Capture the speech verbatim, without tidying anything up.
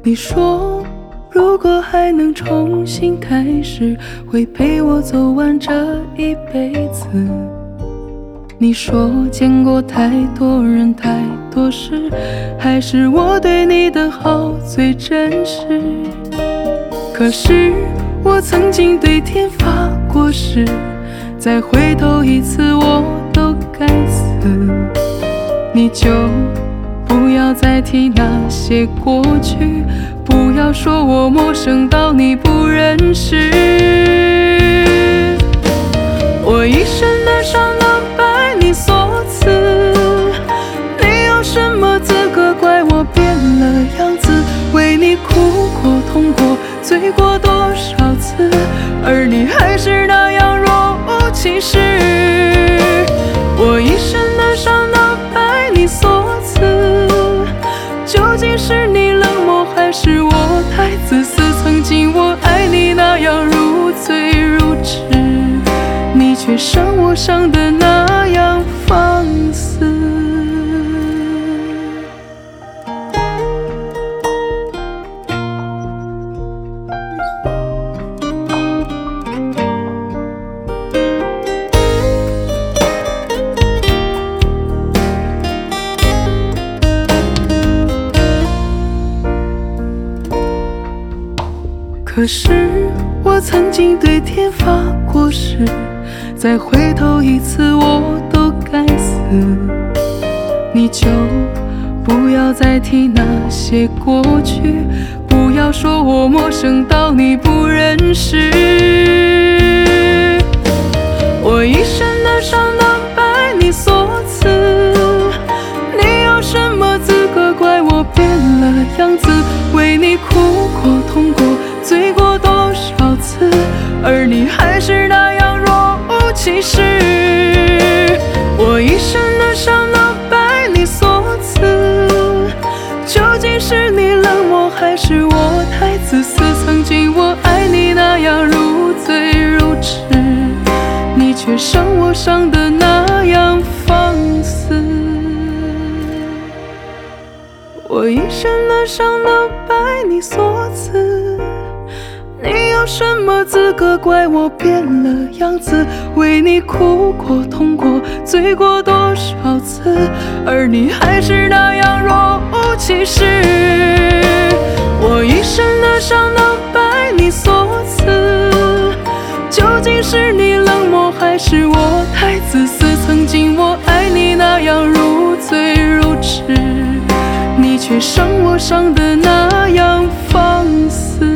你说如果还能重新开始，会陪我走完这一辈子。你说见过太多人太多事，还是我对你的好最真实。可是我曾经对天发过誓，再回头一次我都该死。你就不要再提那些过去，不要说我陌生到你不认识。我一生的伤能拜你所赐，你有什么资格怪我变了样子？为你哭过痛过醉过多少次，而你还是那样若无其事。我一生的伤能拜你所赐，究竟是你冷漠还是我太自私？曾经我爱你那样如醉如痴，你却伤我伤得那样放肆。可是我曾经对天发过誓，再回头一次我都该死。你就不要再提那些过去，不要说我陌生到你不认识。我一生的伤能拜你所赐，你有什么资格怪我变了样子？为你哭过痛过醉过多少次，而你还是那样若无其事。我一生的伤能拜你所赐，究竟是你冷漠还是我太自私？曾经我爱你那样如醉如痴，你却伤我伤得那样放肆。我一生的伤能拜你所赐，你有什么资格怪我变了样子？为你哭过痛过醉过多少次，而你还是那样若无其事。我一生的伤能拜你所赐，究竟是你冷漠还是我太自私？曾经我爱你那样如醉如痴，你却伤我伤得那样放肆。